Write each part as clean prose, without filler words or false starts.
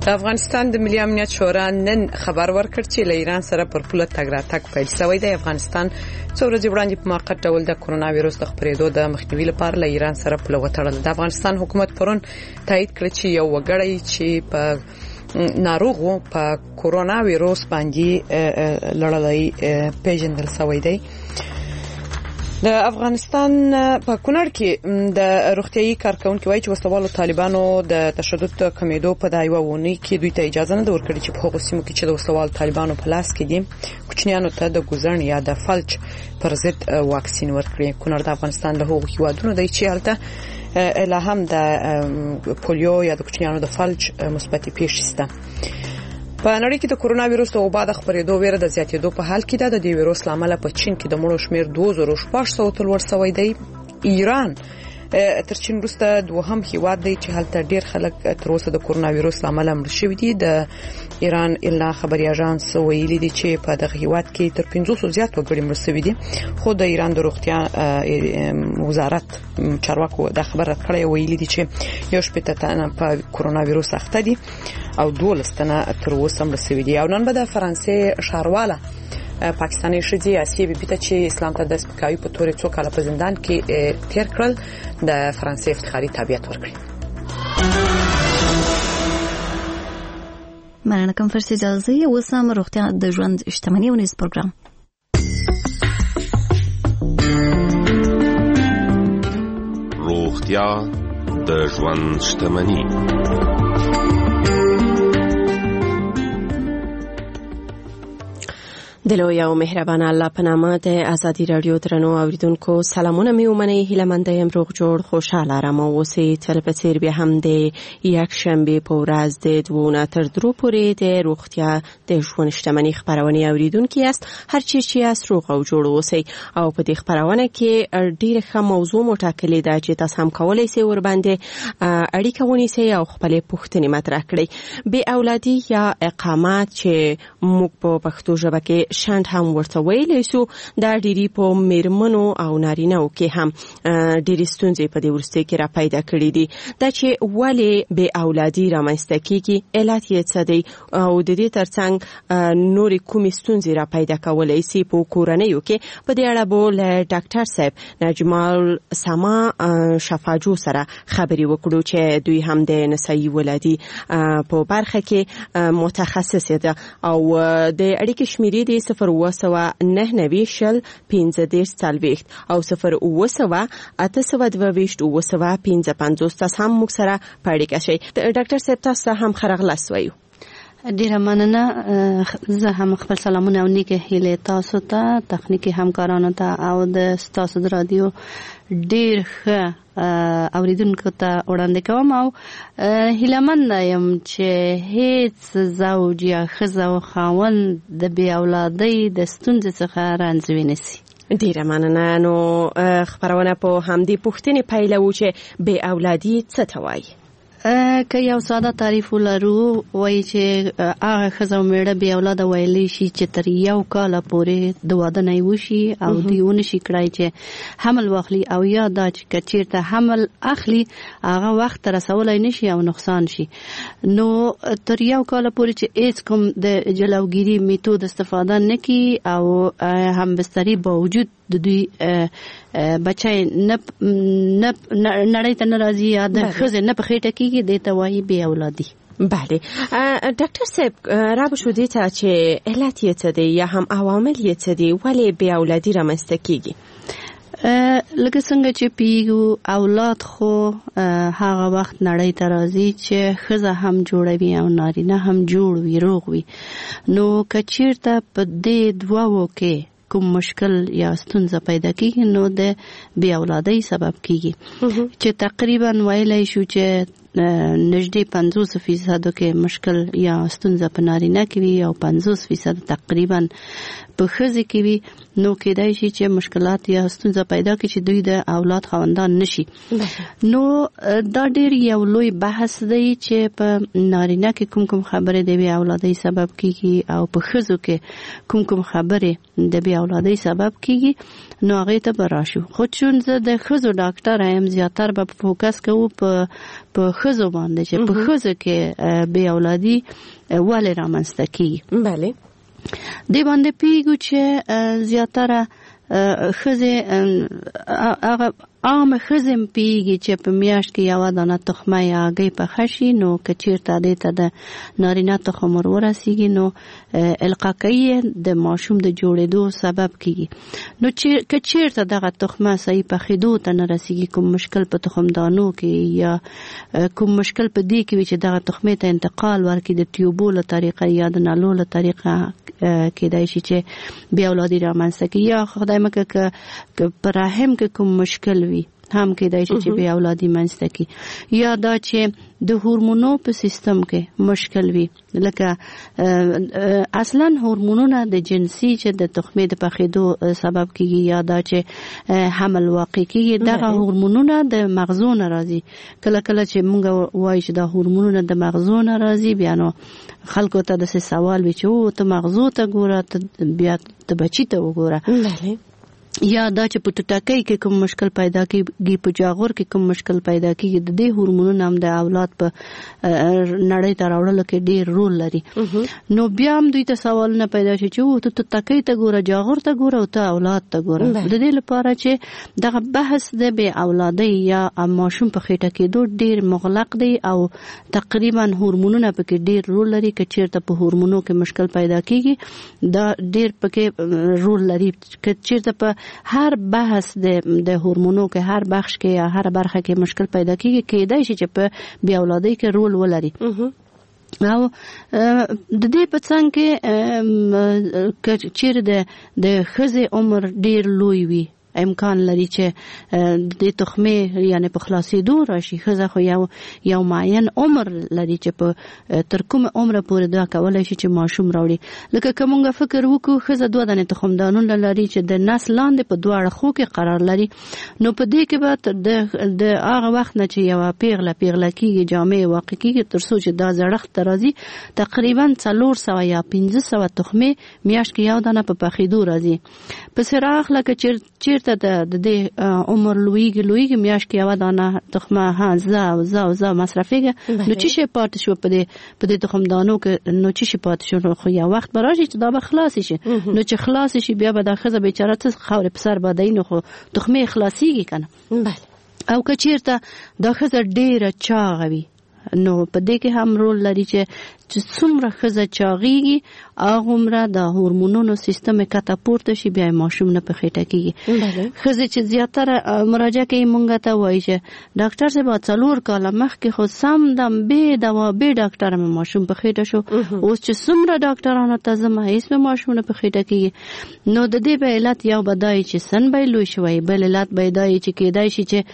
د افغانستان د ملي امنیت شورا نن خبر ورکړ چې له ایران سره پر پوله تګ راتګ پیل شوی دی. افغانستان څو ورځې وړاندې په موقت ډول د کرونا وایروس د خپرېدو د مخنیوي لپاره له ایران سره پوله وتړل. د افغانستان حکومت پرون تایید کړ چې یو وګړی چې په ناروغو په کرونا وایروس باندې لړلای پیژندل شوی دی. د افغانستان په کونړ کې د روغتيایي کارکونکو وایي چې وسوالو طالبانو د تشدد کمیدو په دایوونی کې دوی ته اجازه نه ورکړي چې په هغو سیمو کې چې د وسوالو طالبانو په لاس کې دي کوچنیانو ته د ګوزن یا د فلج پر ضد واکسین ورکړي. کونړ د افغانستان له هغو هیوادونو دی چې هلته لا هم د پولیو یا د کوچنیانو د فلج مثبتې پیښې شته. په نړۍ کې د کرونا وایروس د وبا د خپرېدو ویره د زیاتېدو په حال کې ده. د دې وایروس لامل په چین کې د مړو شمیر 2600 تل ورسوي دی. ایران تر چین وروسته دوهم هیواد دی چې هلته ډیر خلک تر اوسه د کرونا وایروس لامل مړ شوي دي. د ایران الا خبري اژانس ویلي دي چې په دغه هیواد کې تر 500 زیات وګړي مړ شوي دي. خو د ایران د روغتیا وزارت چارواکو د خبره کړې ویلي دي چې یو شپږ تنه په کرونا وایروس اخته دي او 12 تنه تر اوسه مړ شوي دي. او نن به د فرانسې ښارواله پاکستاني شدي اسیه بیبیته چې اسلام ته د سپکاوي په تور څو کاله په زندان کې تیر کړل د فرانسې افتخاري تابعیت ورکړي. مننه کوم فرصت اجازه وسام روغتیا د ژوند اجتماعي ونیز پروګرام. روغتیا د ژوند اجتماعي. دلوی او مهربان الله په نامه د ازادي رادیو درنو اوریدونکو سلامونه مې ومنئ. هیله مند یم روغ جوړ خوشاله آرام اوسئ. تل په څیر بیا هم د یک شنبه په ورځ د 2 تر 3 پورې د روغتیا د ژوند شتمنۍ خبرونه اوریدونکو یاست. هر چی چې یاست روغ او جوړ اوسئ. او په دې خبرونه کې ډیره ښه موضوع مټاکلې ده چې تاسو هم کولای شئ ور باندې اړیکه ونیسئ او خپل پوښتنې مطرح کړئ. بې اولادي یا اقامت چې موږ په پښتو ژبه کې شاند هم ورته ویلی شو دا ډیری په میرمنو او نارینه‌و کې هم ډیری ستونزې په دې ورسته کې را پیدا کړې دي. دا چې ولې بې اولادي رامنځته کیږي علت یې څه دی او د دې ترڅنګ نورې کومې ستونزې را پیدا کولای شي په کورنیو کې. په دې اړه به له ډاکټر صاحب نجمال سما شفاجو سره خبرې وکړو چې دوی هم د نسایي ولادي په برخه کې متخصص دي او د اړیکې شمیرې دي 0 وسوه 9 شل 15 40 او 0 وسوه 822 وسوه 55 تاسو هم موږ سره پاړیکه شئ. ډاکټر صاحب تاسو هم خرغلاس وایو. ډیره مننه. زه هم خپل سلامونه او نیکه هیله تاسو ته تخنیکی همکارانو ته او د تاسو د رادیو ډیر ښه اوریدونکو ته وړاندې کوم او هیلهمند یم چې هیڅ زوج یا ښځه او خاوند د بې اولادۍ د ستونزې څخه رنځ ونیسي. ډیره مننه. نو خبرونه په همدې پوښتنې پیلوو چې بې اولادي څه ته وایي. که یو ساده تعریف ولرو وایي چې هغه ښځه او میړه بې اولاده ویلی شي چې تر 1 کال پورې د واده نه وشي او دوی ونشي کړای چې حمل واخلي او یا دا چې چیرته حمل اخلي هغه وخت رسولای نشي او نقصان شي. نو تر 1 کال پورې چې هیڅ کوم د جلوګیری میتود استفاده نکي او هم بستری باوجود د دوی بچای نه نړۍ ته ناراضي یا د ښځې نه په خېټه کېږي د ته وایي بې اولادي. بله ډاکټر صاحب را به شو دې ته چې علت یې څه دی یا هم عوامل یې څه دي ولې بې اولادي رامنځته کېږي؟ لکه څنګه چې پیږو اولاد خو هغه وخت نړۍ ته راځي چې ښځه هم جوړوي او نارینه هم جوړ وي روغ وي. نو که چیرته په دې دوو کې کوم مشکل یا ستونزه پیدا کیږي نو د بې اولادۍ سبب کیږي چې تقریبا ویلای شو چې نږدې 50% کې مشکل یا ستونزه په نارینه کې وي او 50% تقریبا په ښځې کې وي. نو کېدای شي چې مشکلات یا ستونزه پیدا کړي چې دوی د اولاد خاوندان نشي. نو دا ډېر یو لوی بحث دی چې په نارینه کې کوم خبره د بې اولادۍ سبب کیږي او په ښځو کې کوم خبره د بې اولادۍ سبب کیږي. نو هغه ته براشو. خو چون زه د ښځو ډاکټر یم زیاتره به فوکس کوم په خزو باندې چې په خزو کې بې اولادي ولې رامنځته کیږي. بله دې باندې پیږو چې زیاتره خزه هغه عام خزم پیږي چې په میاشت کې یو دانه تخمه یا هګۍ پخه شي نو که چیرته دې ته د نارینه تخم ورسیږي نو القا کوي د ماشوم د جوړېدو سبب کیږي. نو که چیرته دغه تخمه صحیح پخېدو ته نه رسیږي کوم مشکل په تخمدانو کې یا کوم مشکل په دې کې وي چې دغه تخمې ته انتقال ورکړي د ټیوبو له طریقه یا د نالو له طریقه کېدای شي چې بې اولادي رامنځته کړي یا خدای مکړه که په رحم کې کوم مشکل وي هم کېدای شي چې بې اولادي منځته کړي یا دا چې د هورمونو په سیستم کې مشکل وي لکه اصلا هورمونونه د جنسي چې د تخمې د پخېدو سبب کیږي یا دا چې حمل واقع کیږي دغه هورمونونه د مغزو نه راځي. کله کله چې مونږ وایو چې دا هورمونونه د مغزو نه راځي بیا نو خلکو ته د سوال وي چې او ته مغزو ته ګوره بیا ته بچی ته وګوره یا دا چې په ټټکۍ کې کوم مشکل پیدا کیږي په جاغور کې کوم مشکل پیدا کیږي د دې هورمونونو هم د اولاد په نړۍ ته راوړلو کې ډېر رول لري. نو بیا هم دوی ته سوالونه پیدا شي چې او ته ټټکۍ ته ګوره جاغور ته ګوره او ته اولاد ته ګوره. د دې لپاره چې دغه بحث د بې اولادۍ یا ماشوم په خېټه کېدو ډېر مغلق دی او تقریبا هورمونونه پکې ډېر رول لري. که چیرته په هورمونو کې مشکل پیدا کیږي دا ډېر پکې رول لري. که چیرته په هر بحث د هورمونو کې هر بخش کې یا هر برخه کې مشکل پیدا کیږي کېدای شي چې په بې اولادۍ کې رول ولري. او د دې په څنګ کې چیرې د ښځې عمر ډیر لوی وي امکان لري چې د تخمې یعنی په خلاصېدو راشي. ښځه خو یو معین عمر لري چې په تر کوم عمر پورې دا کولای شي چې ماشوم راوړي. لکه که مونږ فکر وکړو ښځه 2 دانې تخمدانونه لري چې د نس لاندې په 2 اړخو کې قرار لري نو په دې کې به د هغه وخت نه چې یوه پیغله کېږي جامع واقع کېږي تر څو چې دا زړښت ته راځي تقریبا 400 یا 500 تخمې میاشت کې یو دانه په پخېدو راځي. پسې راغله که چیرته د دې عمر لویږي میاشت کې یو دانه تخمه زه مصرفېږي نو چې شي پاتې شو په دې تخمدانو کې نو چې شي پاتې شو خو یو وخت به راشي چې دا به خلاص شي. نو چې خلاص شي بیا به دا ښځه بیچاره څه خاورې په سر باندې نو خو تخمې خلاصيږي کنه. او که چیرته دا ښځه ډیره چاغه وي نو په دې کې هم رول لري چې څومره ښځه چاغېږي هغومره د هورمونونو سیستم یې کته پورته شي بیا ماشوم نه په خېټه کېږي. ښځې چې زیاتره مراجعه کوي مونږ ته وایي چې ډاکټر صاحب 4 کاله مخکې خو سم دم بې دوا بې ډاکټره مې ماشوم په خېټه شو اوس چې څومره ډاکټرانو ته ځم هېڅ مې ماشوم نه په خېټه کېږي. نو د دې به علت یو به دا چې سن به یې لوی شوی بل علت به یې دا چې کېدای شي چې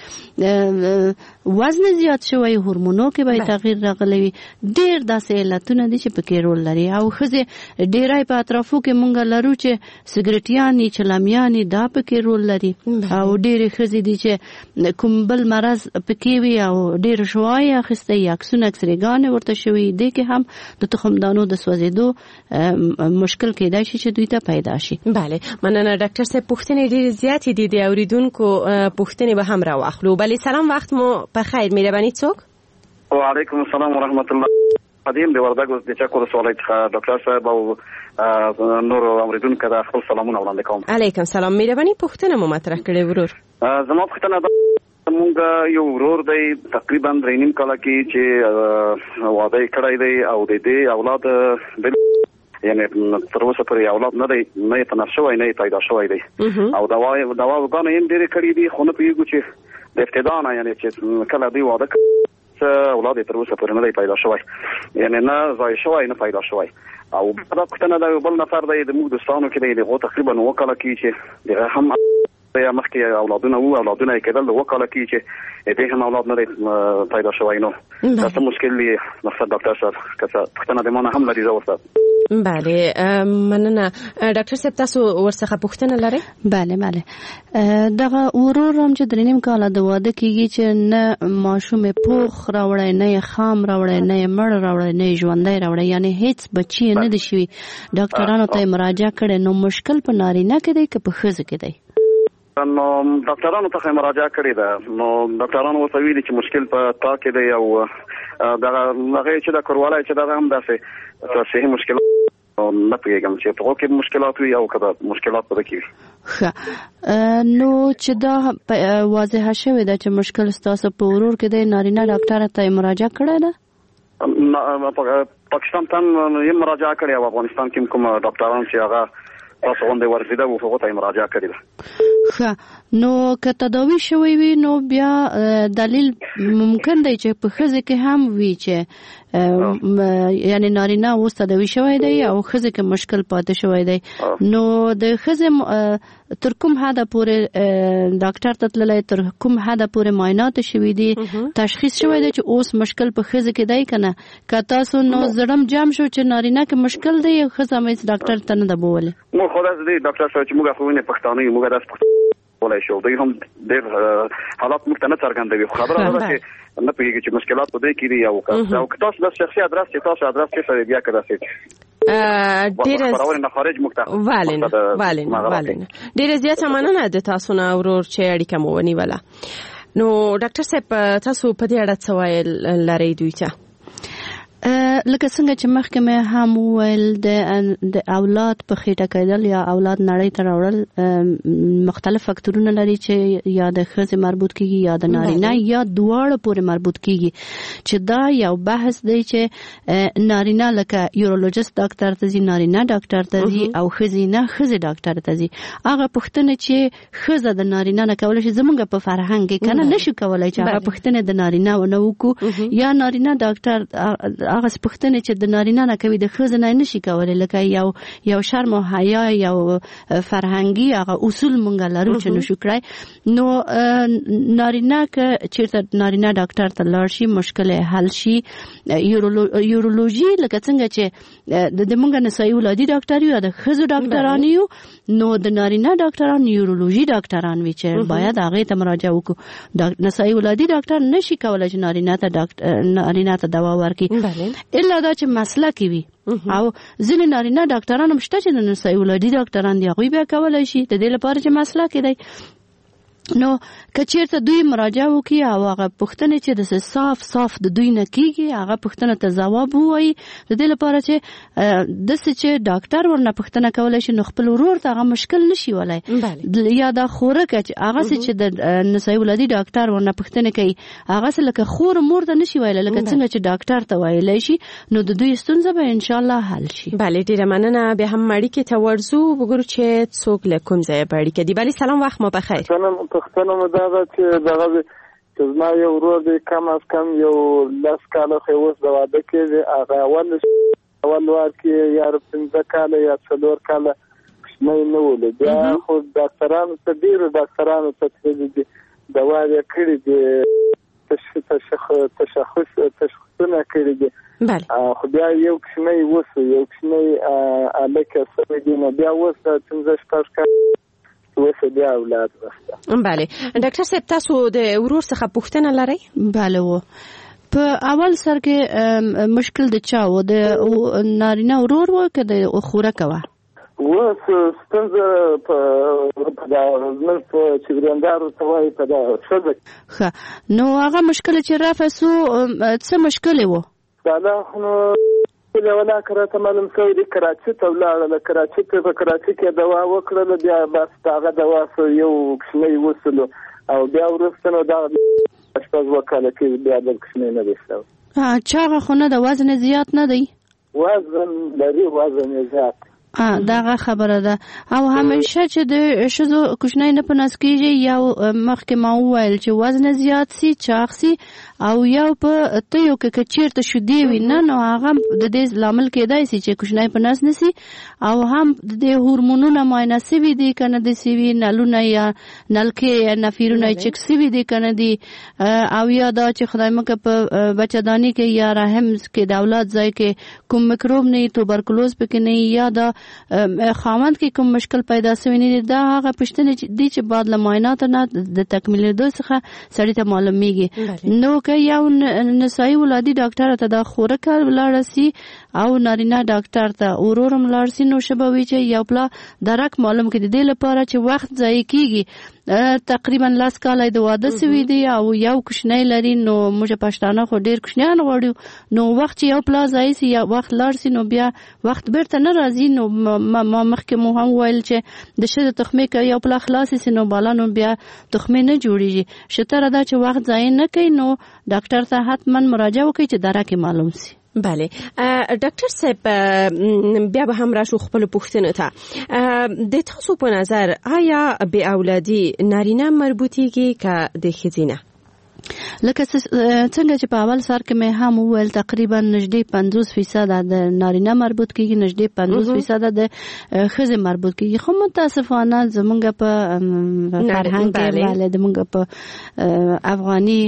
وزن زیات شوی هورمونو کې به تغییر راغلی وي. ډېر داسې علتونه دي چې پکې رول لري. او ښځې ډېری په اطرافو کې مونږ لرو چې سګرټیانې چلمیانې دا پکې رول لري او ډېرې ښځې دي چې کوم بل مرض پکې وي او ډېر شوای اخیسته یا عکسونه اکسرېګانې ورته شوي دې کې هم د تخمدانو د سوځېدو مشکل کېدای شي چې دوی ته پیدا شي. بله مننه ډاکټر صاحب. پوښتنې ډېرې زیاتې دي د اوریدونکو پوښتنې به هم راواخلو. بله سلام وخت مو په خیر. مهرباني څوک؟ وعلیکم السلام ورحمت الله. قدیم د وردګ د چکور سوالای څخه ډاکټر صاحب او نور اوریدونکو ته خپل سلامونه وړاندې کوم. علیکم سلام. مهرباني پوښتنه مو مطرح کړې ورور. زما پوښتنه ده مونږ یو ورور دی تقریبا 3.5 کاله کې چې واده کړی دی او د دې اولاد یعنی تر اوسه پورې اولاد نه دی نه په نشوي نه پیدا شوی دی او دواګانې هم ډېرې کړې دي خو نه پیږو چې د ابتدا نه یعنی چې کله دی واده اولاد تر اوسه پورې نه دی پیدا شوی یعنی نه ځای شوی نه پیدا شوی. او دا پوښتنه د بل نفر دی د موږ دوستانو کې دی دغه تقریبا 9 کاله کې چې دغه هم یا مخکې اولادونه یې کېدل 2 کاله کې چې دې هم اولاد نه دی پیدا شوی. نو دا څه مشکل دی مقصد ډاکټر صاحب که پوښتنه د ما نه هم لري زه ورته. بله مننه ډاکټر صاحب تاسو ورڅخه پوښتنه لرئ؟ بله دغه ورور هم چې 3.5 کاله د واده کېږي چې نه ماشوم پوخ راوړی نه یې خام راوړی نه یې مړ راوړی نه یې ژوندی راوړی یعنی هیڅ بچی نه دی شوي. ډاکټرانو ته یې مراجعه کړې نو مشکل په نارینه کې دی که په ښځه کې دی؟ نو ډاکټرانو ته مراجعه کړې ده. نو ډاکټرانو ورته ویلي چې مشکل په تا کې دی او دا هغه چې دا کوروالای چې دا هم داسې صحیح مشکل نه پیږم چې په کې مشکلات وي او کله مشکلات پد کې نو چې دا واضح شوه دا چې مشکل ستاسو په ورور کې د نارینه ډاکټر ته مراجعه کړې ده. پاکستان ته یې مراجعه کړې او افغانستان کې کوم ډاکټران چې هغه تاسو غونډه ورزيده او هغه ته مراجعه کړې ده. نو که تداوی شوی وي نو بیا دلیل ممکن دی چې په خزه کې هم وي چې یعنی نارینه اوس تداوی شوی دی او خزه کې مشکل پاتې شوی دی. نو د خزه تر کوم حد پورې ډاکټر ته تللی تر کوم حد پورې معاینات شوی دي تشخیص شوی دی چې اوس مشکل په خزه کې دی کنه که تاسو نو زړم جام شو چې نارینه کې مشکل دی خزه مې ډاکټر ته نه بوله نو خلاص دی ډاکټر صاحب چې موږ خو نه پښتانه یو موږ داس ولای شو دوی هم ډېر حالات موږ ته نه څرګندوي خبره ده چې نه پیږي چې مشکلات په دې کې دي او تاسو د شخصي ادرس چې تاسو ادرس کې سره بیا کړئ ډېر زیات مننه د تاسو نه ورور چې اړیکه مو ونیوله. نو ډاکټر صاحب تاسو په دې اړه څه وایل لرئ دوی ته؟ لکه څنګه چې مخکې مې هم وویل د اولاد په خېټه کېدل یا اولاد نړۍ ته راوړل مختلف فکتورونه لري چې یا د ښځې مربوط کیږي یا د نارینه یا دواړه پورې مربوط کیږي چې دا یو بحث دی چې نارینه لکه یورولوژیست ډاکټر ته ځي نارینه ډاکټر ته ځي او ښځینه ښځې ډاکټر ته ځي. هغه پوښتنې چې ښځه د نارینه نه کولی شي زموږ په فرهنګ کې کنه نشو کولای چې هغه پوښتنې د نارینه ونه وکړو یا نارینه ډاکټر هغه پوښتنې چې د نارینه نه کوي د ښځې نه نشي کولای لکه یو شرم او حیا یو فرهنګي هغه اصول مونږ لرو چې نشو کړای. نو نارینه که چیرته نارینه ډاکټر ته لاړ شي مشکل حل شي. یورولوژي لکه څنګه چې د مونږ نسایي ولادي ډاکټر یو د ښځو ډاکټران یو نو د نارینه ډاکټران یورولوژي ډاکټران وي چې باید هغه ته مراجعه وکړو. نسایي ولادي ډاکټر نشي کولای چې نارینه ته دوا ورکړي الا دا چې مسلک وي او ځینې نارینه ډاکټران هم شته چې د نسایي ولادي ډاکټران دي هغوی بیا کولی شي د دې لپاره چې مسلک دی. نو که چیرته دوی مراجعه وکړي او هغه پوښتنې چې د صاف د دوی نه کېږي هغه پوښتنه ته ځواب ووایي د دې لپاره چې داسې چې ډاکټر ورنه پوښتنه کولی شي نو خپل ورور ته هغه مشکل نشي ولی یا دا خورکه چې هغسې چې د نسایي ولادي ډاکټر ورنه پوښتنې کوي هغسې لکه خور مور ته نشي ویلی لکه څنګه چې ډاکټر ته ویلی شي نو د دوی ستونزه به انشاءالله حل شي. بله ډېره مننه. بیا هم اړیکې ته ورځو وګورو چې څوک له کوم ځایه په اړیکه دي. بله سلام وخت مو بخیر. پښتنه مو دا ده چې دغه چې زما یو ورور دی کم از کم یو 10 کاله خو اوس د واده کېږي هغه اول وار کې یا 15 کاله یا 4 کاله کوچنی نه ولې بیا خو ډاکټرانو ته ډېرو ډاکټرانو ته تللي دي دوا یې کړي دي تشخیصونه کړي دي خو بیا یو کوچنی کوچنی هلک سوی دی نو بیا اوس 15 کاله بیا اولاد وسته. بله ډاکټر صاحب تاسو د ورور څخه پوښتنه لرئ؟ بله و په اول سر کې مشکل د چا و د نارینه ورور و که د خورکه وه؟ اوس ستونزه په چګریندارو ته وایي په دا ښځه. ښه نو هغه مشکل چې رافع سو څه مشکل و؟ دا نو ولا کراته معلوم شوی دی کراچي ته ولاړله کراچي ته په کراچي کې دوا وکړله بیا بس هغه دوا یو کوچنی وسلو او بیا وروسته نو دا شپږ وکاله کې بیا د کوچنی نه دی شوی. چاغه خو نه د وزن زیات نه دی؟ وزن لري وزن زیات داغه خبره ده او همیشه چې د ښځو کوچنی نه په نس کېږي یا مخکې ما وویل چې وزن زیات سي چاغ سي او یو په تیو کې چیرته شیدې وي نه نو هغه د دې لامل کېدای سي چې کوچنی په نس نسی او هم د هورمونونه معاینه سوي دي کنه د سوي نلونه یا نلکې یا نفیرونه چک سوي دي کنه دي او یا دا چې خدای مکه په بچه‌دانی کې یا رحم کې د اولاد ځای کې کوم میکروب نه توبرکلوز پکې نه یا دا خاوند کې کوم مشکل پیدا شوی نه دا هغه پښتنه دي چې بعد له معاینات نه د تکمیل دوه څخه سړی ته معلومیږي. نو که یو نسایي ولادي ډاکټر ته دا خورکه ولاړ سي او نارینه ډاکټر ته ورورم لاړ سي نو شبوي چې یو بل درک معلوم کړي د دې لپاره چې وخت ضایع کیږي تقریبا 10 کال د واده سوي دي او یو کوچنی لري. نو موږ پښتانه خو ډیر کوچنیان غواړو، نو وخت چې یو پلا ځای سي یا وخت لاړ سي نو بیا وخت بیرته نه راځي. نو ما مخکې مو هم ویل چې د ښځې تخمې که یو پلا خلاص سي نو بالا نو بیا تخمې نه جوړیږي. شتره دا چې وخت ضایع نه کوي نو ډاکټر ته حتما مراجعه وکړي چې درکه معلوم سي. بله ډاکټر صاحب بیا به هم راشو خپل پوښتنه ته. د تاسو په نظر آیا بې اولادي نارینه مربوطیږي که د ښځینه؟ لکه څنګه چې په اول سر کې مې هم وویل تقریبا نږدې 50% د نارینه مربوط کیږي، نږدې 50% د ښځې مربوط کیږي. خو متاسفانه زمونږ په فرهنګ کې بله زمونږ په افغاني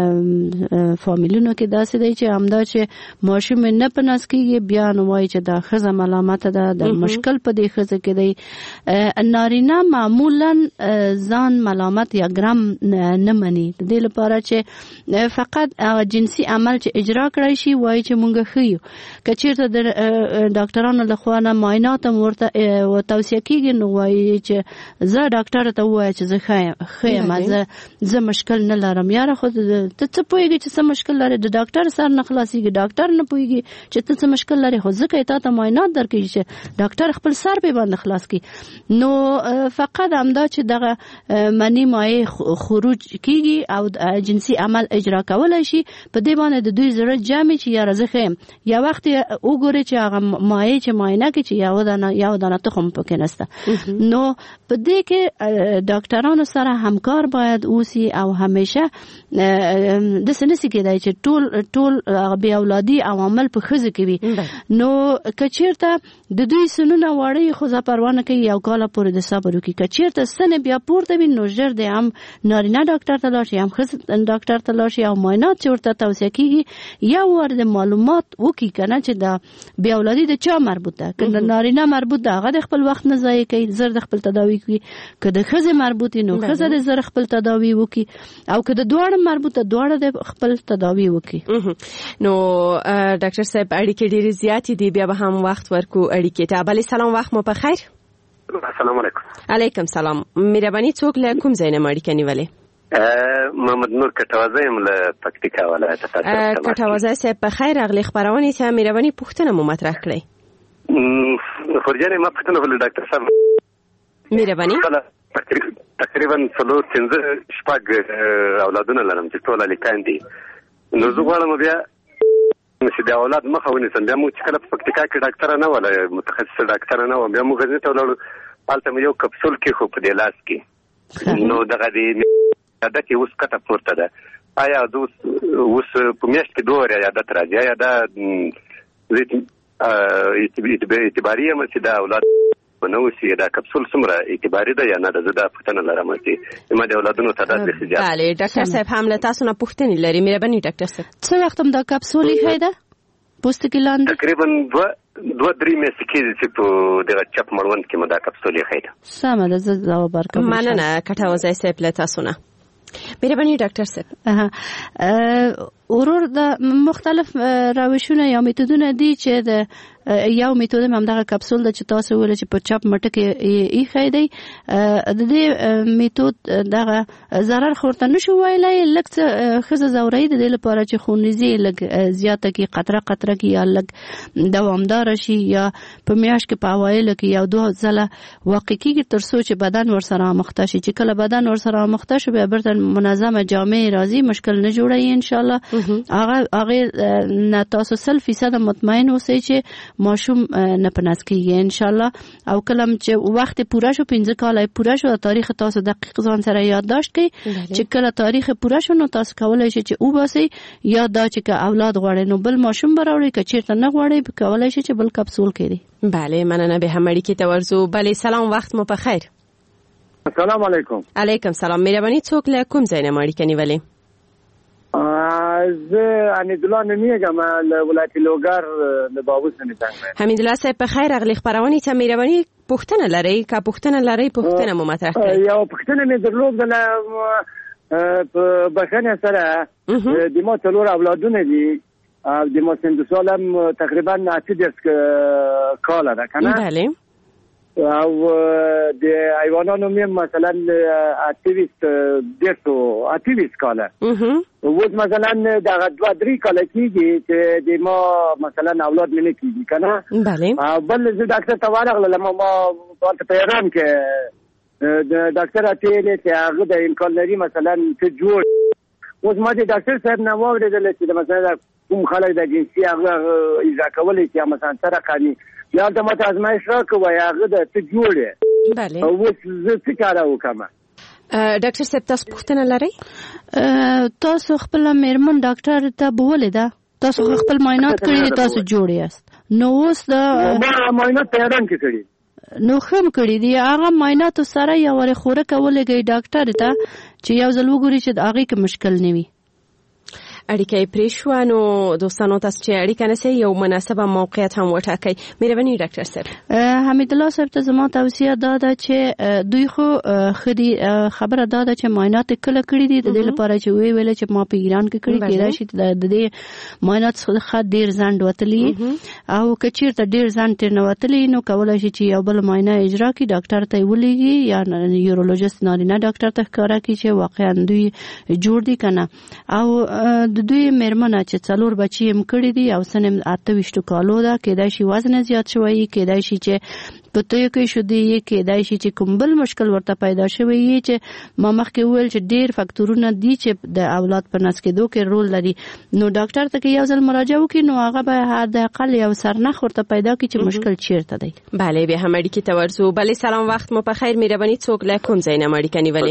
فامیلونو کې داسې دی چې همدا چې ماشوم نه په نس کیږي بیا نو وایي چې دا ښځه ملامته ده، د مشکل په دې ښځه کې دی. نارینه معمولا ځان ملامت یا ګرام نه مني، د دې لپاره چې فقط جنسي عمل چې اجرا کړی شي وایي چې مونږ ښه یو. که چېرته د ډاکټرانو لخوا نه معاینات هم ورته توصیه کېږي نو وایي چې زه ډاکټر ته ووایه چې زه ښه یم، زه مشکل نه لرم. یاره خو ته څه پوهېږي چې څه مشکل لري؟ د ډاکټر سر نه خلاصېږي، ډاکټر نه پوهېږي چې ته څه مشکل لري، خو ځکه یې تا ته معاینات درکوي چې ډاکټر خپل سر پې باندې خلاص کړي. نو فقط همدا چې دغه مني مایع خروج کېږي او جنسي عمل اجرا کولای شي، په دې باندې د دوی زړه جامې چې یاره زه ښه یم. یا وخت وګوري چې هغه مایع چې معاینه کې چې یو دانه تخم پکې نشته. نو په دې کې ډاکټرانو سره همکار باید اوسي او همیشه داسې نشي کېدای چې ټول بې اولادي عوامل په ښځو کې وي. نو که چېرته د دوی سنونه واړه خو زه پروا نه کوي یو کاله پورې د صبر وکړي. که چېرته سنې بیا پورته وي نو ژر دی هم نارینه ډاکټر ته لاړ شي هم ښځه ډاکټر ته لاړ شي او معاینات چې ورته توصیه کېږي یو وار د معلومات وکړي که نه چې د بې اولادي د چا مربوط ده. که د نارینه مربوط ده هغه د خپل وخت نه ضایع کوي، زر د خپل تداوي کوي. که د ښځې مربوط وي نو ښځه د زر خپل تداوي وکړي، او که د دواړه مربوط ده دواړه د خپل تداوي وکړي. نو ډاکټر صاحب اړیکې ډېرې زیاتې دي، بیا به هم وخت ورکو اړیکې ته. بله سلام، وخت مو په خیر. السلام علیکم. علیکم سلام. مهرباني څوک له کوم ځای نه اړیکه نیولې؟ محمد نور کټوازی یم له پکتیکا ولایت. کټوازی صاحب په خیر راغلی. خبرونه ته مهرباني پوښتنه مو مطرح کړئ. فرجانه ما پوښتنه وکړه ډاکټر صاحب مهرباني. تقریبا 4-5 اولادونه لرم چې ټول لیکان دي. نو زه غواړم بیا چې د اولاد مخه ونیسم. بیا موږ چې کله په پکتیکا کې ډاکټر نه وله متخصص ډاکټر نه و، بیا موږ غزني ته ولاړو، هلته مې یو کپسول کې خو په دې لاس کې نو دغه د عادت اوس کته پورته ده. آیا اوس په میاشت کې 2 عادت راځي؟ آیا دا اعتباري یم چې دا اولاد نو سي دا کپسول څومره اعتباري ده یا نه ده؟ زه دا پوښتنه لرم چې ما د اولادونو تعداد ډېر زیات. بله ډاکټر صاحب هم له تاسو نه پوښتنې لري. مهرباني ډاکټر صاحب. څه وخت هم دا کپسول یې ده پوستکي لاندې؟ تقریبا 2-3 میاشتې کېږي چې په دغه چپ مړوند کې مو دا کپسول یې ده. سمه ده، زه ځواب ورکوم. مننه کټوازی صاحب له تاسو نه. مهرباني ډاکټر صاحب. ورور د مختلف روشونه یا میتودونه دي چې د یو میتود هم دغه کپسول د چې تاسو ویل چې په چپ مټ کې ایښی دی. د دې میتود دغه ضرر خورته نشو ویلای، لږ څه ښځه ځوروي د دې لپاره چې خونریزي لږ زیاته کې قطره کې یا لږ دوامداره شي یا په میاشت کې په اوایلو کې یو 2 ځله واقع کېږي تر څو چې بدن ورسره آموخته شي. چې کله بدن ورسره آموخته شي بیا بیرته منظمه جامع راځي، مشکل نه جوړوي انشاءالله. هغه نه تاسو 100% مطمئن اوسئ چې ماشوم نه پناس کیږي انشاءالله. او کلم چې وخت پوره شو 15 کال پوره شو تاریخ تاسو دقیق ځان سره یادداشت کړئ چې کله تاریخ پوره شو نو تاسو کولای شئ چې وباسئ یا دا چې اولاد غواړي نو بل ماشوم براوړي، که چیرته نه غواړي کولای شئ چې بل کپسول کړئ. بله مننه. به هم اړیکې ته ورځو. بله سلام، وخت مو په خیر. السلام علیکم. علیکم سلام. مهرباني څوک له کوم ځای نه اړیکه نیولې؟ زه حمیدالله نومیږم له ولایت لوګر له بابوس نه څنګه. حمیدالله صاحب په خیر راغلی. خبرونه ته مهرباني پوښتنه لرئ؟ که پوښتنه لرئ پوښتنه مو مطرح کړئ. یو پوښتنه مې درلوده په بخښنه سره د ما 4 اولادونه دي او د ما سن سالم تقریبا 8 کاله ده کنه. بله. او د حیواناتو مې مثلا 28 کاله اوس مثلا دا 2-3 کاله کېږي چې د ما مثلا اولاد مې نه کېږي کنه بله بل زه ډاکټر ته ورغلم ما ورته په ایران کې د ډاکټر ته چې هغه د امکان لري مثلا ته جوړ اوس ما د ډاکټر صاحب نه واورېدل چې مثلا کوم خلک د جنسي هغه اجرا کولی چې مثلا سره قانوني یا د ماته ازمایش راکوي هغه د ته جوړه بله اوس زه څه کار وکم ډاکټر صاحب تاسو پوښتنه لرئ تاسو خپل میرمن ډاکټر ته بوله ده تاسو خپل معاینات کړی تاسو جوړ یاست نو اوس د معاینات پیران کې کړی نو خم کړی دی هغه معاینات سره یو ور خوره کولګي ډاکټر ته چې یو ځل وګوري چې هغه کې مشکل نه وي اړیکه پریشو نو دوستانو تاسو چې اړیکه نسي یو مناسبه موقعیت هم وټاکئ مهرباني ډاکټر صاحب حمید الله صاحب ته زما توصیه ده چې دوی خو خدي خبره ده چې معاینات کله کړی دي د دې لپاره چې ویل چې ما په ایران کې کړی کېدای شي د دې معاینات څخه ډیر ځند وتلی او کچیرته ډیر ځند تر نه وتلی نو کولای شي چې یو بل معاینه اجرا کړي ډاکټر ته ولېږي یا یورولوژیست نارینه ډاکټر ته ښکارا کړي چې واقعا دوی جوړ دي کنه او د دوی میرمنه چې 4 بچي هم کړی دي او سن 28 کالو ده کېدای شي وزن زیات شوی کېدای شي چې پته کې شو دی کېدای شي چې کوم بل مشکل ورته پیدا شوی چې ما مخکې ویل چې ډیر فاکتورونه دي چې د اولاد په نس کېدو کې رول لري نو ډاکټر ته یو ځل مراجعه وکړي نو هغه به حد اقل یو سرنخ ورته پیدا کړي چې مشکل چیرته دی بله به هم اړیکې ته ورځو بله سلام وخت مو په خیر مهرباني څوک له کوم ځای نه اړیکه نیولې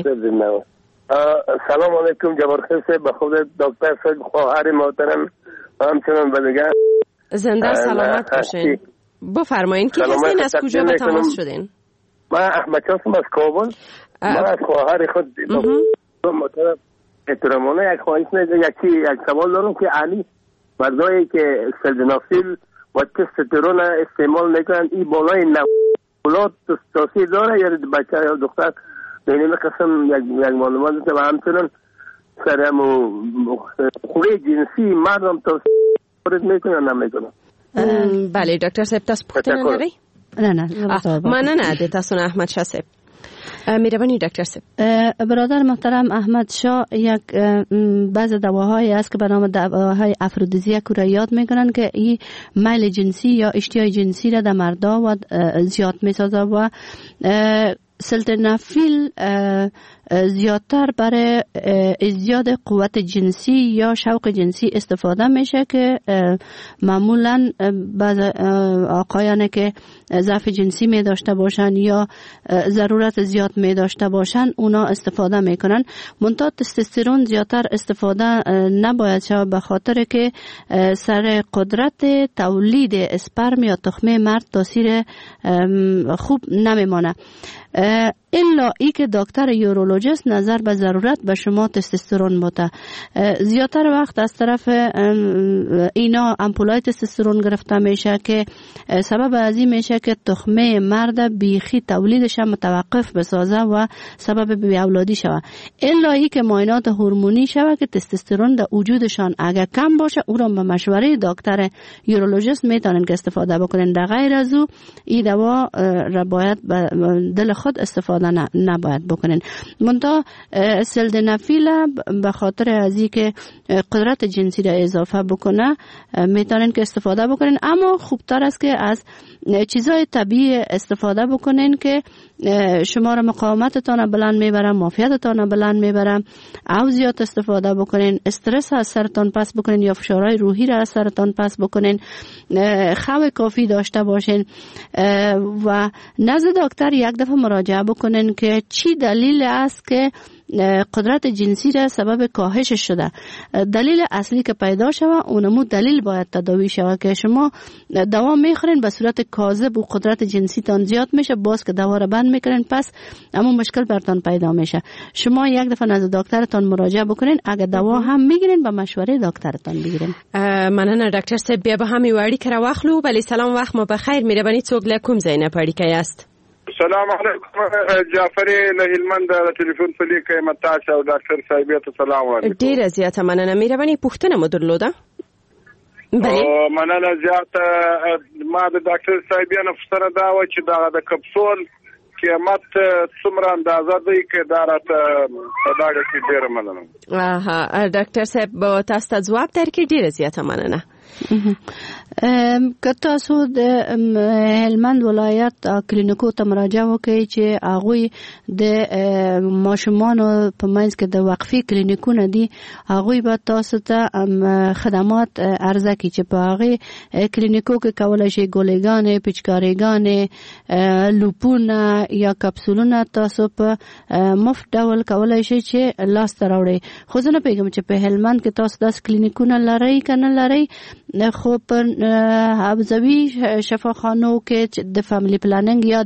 سلام علیکم جبرخیل صاحب بخود دکتر صاحب خواهر محترم همچنان بدگان زنده سلامت باشین بفرمایین کی هستین از کجا به تماس شدین من احمد هستم از کابل من از خواهر خود محترم احترامانه یک خواهش یک سوال دارم که علی مردایی که سلدنافیل و تستوسترون استعمال میکنن این بالای اولاد تاثیر داره یا بچه یا دختر این قسم یک معلومات که همچنان سرم و خوری جنسی مردم توصیه میکنه یا نمیکنه بله دکتر صاحب تاسو پوښتنه لرئ نه مننه د تاسو نه احمد شاه صاحب مهربانی دکتر صاحب برادر محترم احمد شاه یک بعض دواهایی است که به نام دواهای افرودیزیاک را یاد میکنن که این میل جنسی یا اشتیاق جنسی را در مردا و زیاد میسازه و سلدنافیل زیادتر برای ازدیاد قوت جنسی یا شوق جنسی استفاده میشه که معمولا بعض آقایانه که ضعف جنسی می داشته باشن یا ضرورت زیاد می داشته باشن اونا استفاده میکنن منتها تستوسترون زیادتر استفاده نباید شود به خاطر که سر قدرت تولید اسپرم یا تخمه مرد تاثیر خوب نمیمانه الا ای که دکتر یورولوژیست نظر به ضرورت به شما تستوسترون بوده زیادتر وقت از طرف اینا امپولای تستوسترون گرفته میشه که سبب از این میشه که تخمه مرد بیخی تولیدش متوقف بسازه و سبب بی اولادی شود الا ای که معاینات هورمونی شود که تستوسترون در وجودشان اگر کم باشه او را به مشوره دکتر یورولوژیست میتونن که استفاده بکنن در غیر از او این دوا را باید دل خود استفاده نباید بکنن منتها سلدنافیل به خاطر از اینکه قدرت جنسی را اضافه بکنه میتونن که استفاده بکنن اما خوبتر است که از چیزای طبیعی استفاده بکنن که شما را مقاومتتان بلند میبرن معافیتتان بلند میبرن او زیاد استفاده بکنن استرس از سرتان پس بکنن یا فشارهای روحی را از سرتان پس بکنن خواب کافی داشته باشین و نزد دکتر یک دفعه مراجعه بکنن که چی دلیل است که قدرت جنسی را سبب کاهش شده دلیل اصلی که پیدا شود اونمو دلیل باید تداوی شود که شما دوا میخورین به صورت کاذب و قدرت جنسی تان زیاد میشه باز که دوا را بند میکنین پس اما مشکل برتان پیدا میشه شما یک دفعه نزد دکترتان مراجعه بکنین اگر دوا هم میگیرین به مشوره دکترتان بگیرین مننه دکتر صاحب بیا به همین وړي کرا واخلو بلی سلام وخت مو بخیر مهرباني څوک له کوم ځای نه پړی است سلام علیکم جعفر له هلمند د ټلیفون په لیکه متاش او ډاکټر صاحب ته سلام علیکم ډیر زیاته مننه مهرباني پوښتنه مو درلوده او مننه زیاته. ما د ډاکټر صاحب نه فسره دا و چې دا د کپسول قیمت څومره اندازه دی کې دا راته په داړه کې ډېر مننه. ډاکټر صاحب تاسو ته ځواب درکړي ډېر زیاته مننه. که تاسو د هلمند ولایت کلینیکو ته مراجعه وکړئ چې هغوی د ماشومانو په منځ کې د وقفي کلینیکونه دي، هغوی به تاسو ته خدمات عرضه کړي چې په هغې کلینیکو کې کولی شي ګولېګانې، پیچکاریګانې، لوپونه یا کپسولونه تاسو په مفت ډول کولی شي چې لاسته راوړئ. خو زه نه پوهېږم چې په هلمند کې تاسو داسې کلینیکونه لرئ که نه لرئ. خو په حوزوي شفاخانو کې د فامیلی پلاننګ یا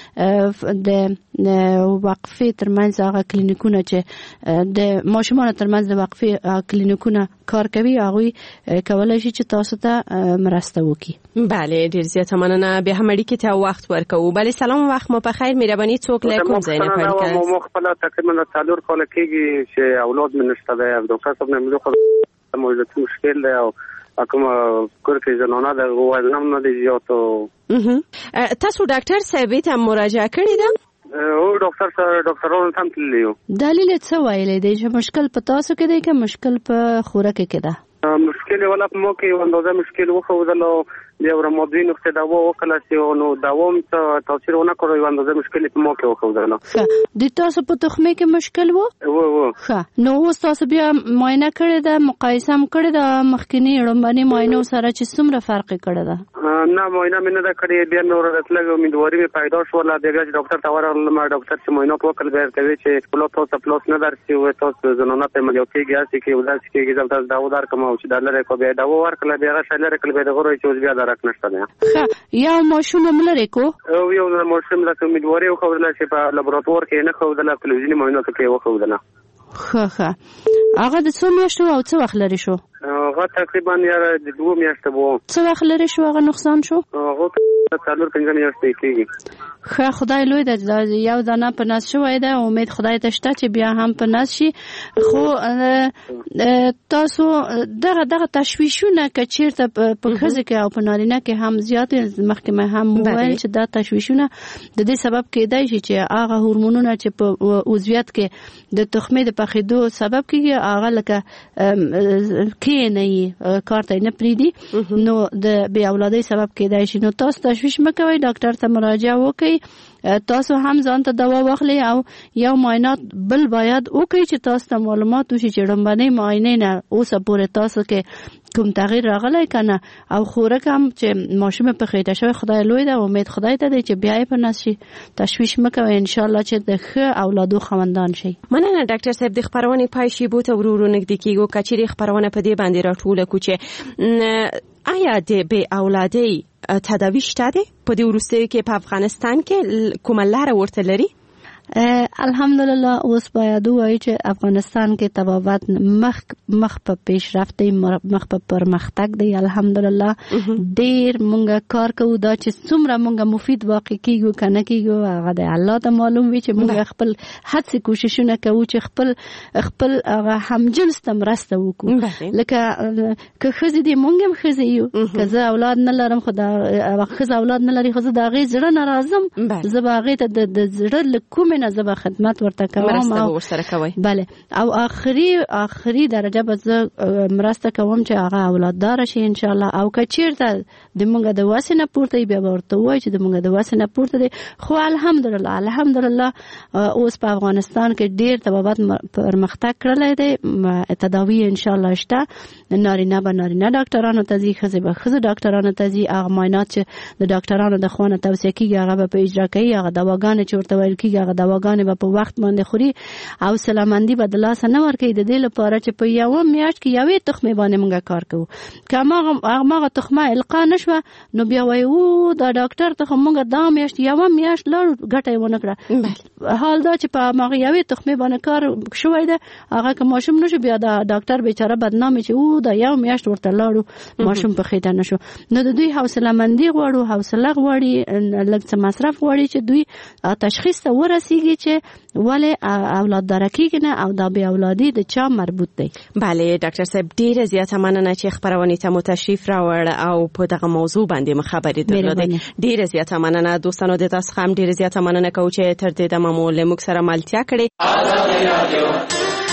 د وقفې ترمنځ هغه کلینیکونه چې د ماشومانو ترمنځ د وقفې کلینیکونه کار کوي، هغوی کولی شي چې تاسو ته مرسته وکړي. بله ډېر زیاته مننه. بیا هم اړیکې ته وخت ورکوو. بله سلام، وخت مو په خیر. مهرباني څوک له کوم ځای نه پیل کوي؟ مو خپله تقریبا 4 کاله کېږي چې اولاد مې نشته دی. ډاکټر صاحب نه مې خو موجودیت مشکل دی او کوم کور کې زنانه د وزنم نه دی زیاتو. تاسو ډاکټر صاحب ته مراجعه کړې ده؟ او ډاکټرانو ته هم تللی یو. دلیل څه ویلی دی چې مشکل په تاسو کې دی که مشکل په خوراک کې ده؟ مشکل ولا په مو کې یو اندازه مشکل وښودل او یو رمضان وخت دوا وکړل چې نو داوم ته تاثیر ونه کړو. یو اندازه مشکل په مو کې وښودل. د تاسو په تخمه کې مشکل وو؟ ښه، نو اوس تاسو بیا معاینه کړې ده، مقایسه هم کړې ده مخکینی لومړني معاینو سره چې څومره فرق کړی ده؟ نه معاینه مې نه ده کړې. بیا نور راتلګ امیدواري مې پیدا شوله. بیا ډاکټر ته ورغلم. ډاکټر چې معاینه وکړل بیا کوي چې تاسو پلوس نه درسي او تاسو زنانه ته مليو کېږي چې کې وداسي کېږي چې تاسو داو دار کوم چې ډالر کو بیا داو ورکړل. بیا شلره کړل بیا دغه چې اوس بیا درک نشته نه. یا ماشوم ملره کو او یو ماشوم لا امیدواري وکړل چې په لابراتوار کې نه خوودل، تلویزیونی معاینه کې وکړل. ښه هغه د څو میاشتو او څه وخت لري شو؟ هغه تقریبا یا د 2 میاشتو وو. څه وخت لري شو هغه نقصان شو؟ هغه 4-5 میاشتې کېږي. ښه خدای لوی ده. یو دانه په ناز شوی ده، امید خدای ته شته چې بیا هم په ناز شي. خو تاسو دغه تشویشونه که چیرته په ښځه کې او په نارینه کې هم زیات مخکې مې هم وویل چې دا تشویشونه د دې سبب کېدای شي چې هغه هورمونونه چې په عضویت کې د تخمې د پخېدو سبب کېږي هغه لکه کې نه یې کار ته نه پرېږدي، نو د بې اولادۍ سبب کېدای شي. نو تاسو تشویش مه کوئ، ډاکټر ته مراجعه وکړئ. تاسو هم ځان ته دوا واخلئ او یو معاینات بل باید وکړئ چې تاسو ته معلومات وشي چې لومړنۍ معاینې نه اوسه پورې تاسو کې کوم تغییر راغلی که نه، او خوراک هم چې ماشوم په خېټه شوی خدای لوی ده. امید خدای ته دی چې بیا یې په نس شي. تشویش مه کوئ، انشاءالله چې د ښه اولادو خاوندان شي. مننه ډاکټر صاحب. د خپرونې پای شیبو ته ورو ورو نږدې کېږو. که چیرې خپرونه په دې باندې راټوله کړو چې آیا د بې اولادۍ تداوی شته دی په دې وروستیو کې په افغانستان کې کومه لاره ورته لري؟ الحمدلله اوس باید وایي چې افغانستان کې طبابت مخ په پیشرفت دی، مخ په پرمختګ دی. الحمدلله ډیر مونږه کار کوو. دا چې څومره مونږه مفید واقع کیږو کنه کیږو هغه د الله ته معلوم وي چې مونږ خپل هڅې کوششونه کوو چې خپل هغه همجنس ته مرسته وکړو. لکه که ښځې دي مونږ هم ښځې یو، که زه اولاد نه لرم خو دا ښځه اولاد نه لري خو زه د هغې زړه نه راځم، زه به هغې ته د زړه له کومې نه زه به خدمت ورته کوم او بله او آخري درجه به زه مرسته کوم چې هغه اولاددار شي انشاءالله. او که چیرته د مونږ د وسې نه پورته بیا به ورته ووایي چې د مونږ د وسې نه پورته دی. خو الحمدلله اوس په افغانستان کې ډیر طبابت پرمختګ کړلی دی. تداوی انشاءالله شته. نارینه به نارینه ډاکټرانو ته ځي، ښځې به ښځو ډاکټرانو ته ځي. هغه معاینات چې د ډاکټرانو د خوا نه توصیه کېږي هغه به په اجرا کوي. هغه دواګانې چې ورته ویل کېږي هغه دواګانې به په وخت باندې خوري او سلامندي به د لاسه نه ورکوي، د دې لپاره چې په یوه میاشت کې یوې تخمې باندې موږ کار کوو. که هماغه تخمه القا نه شوه نو بیا وایي او دا ډاکټر ته خو موږ دا میاشت یوه میاشت لاړو ګټه یې ونه کړه. حال دا چې په هماغه یوې تخمې باندې کار شوی ده هغه که ماشوم نه شو بیا دا ډاکټر بیچاره بدنامي چې او دا یو میاشت ورته لاړو ماشوم په خېټه نه شو. نو د دوی حوصله مندي غواړو، حوصله غواړي، لږ څه مصرف غواړي چې دوی تشخیص ته ورسي خلاصيږي چې ولې اولاد درکېږي نه او دا به اولادي د چا مربوط دی. بله ډاکټر صاحب ډیره زیاته مننه چې خبرونه ته مو تشریف راوړ او په دغه موضوع باندې مخابرې درلوده. ډیره زیاته مننه دوستانو، د تاسو هم ډیره زیاته مننه کوم چې تر دې دمه مو له موږ سره ملتیا کړې.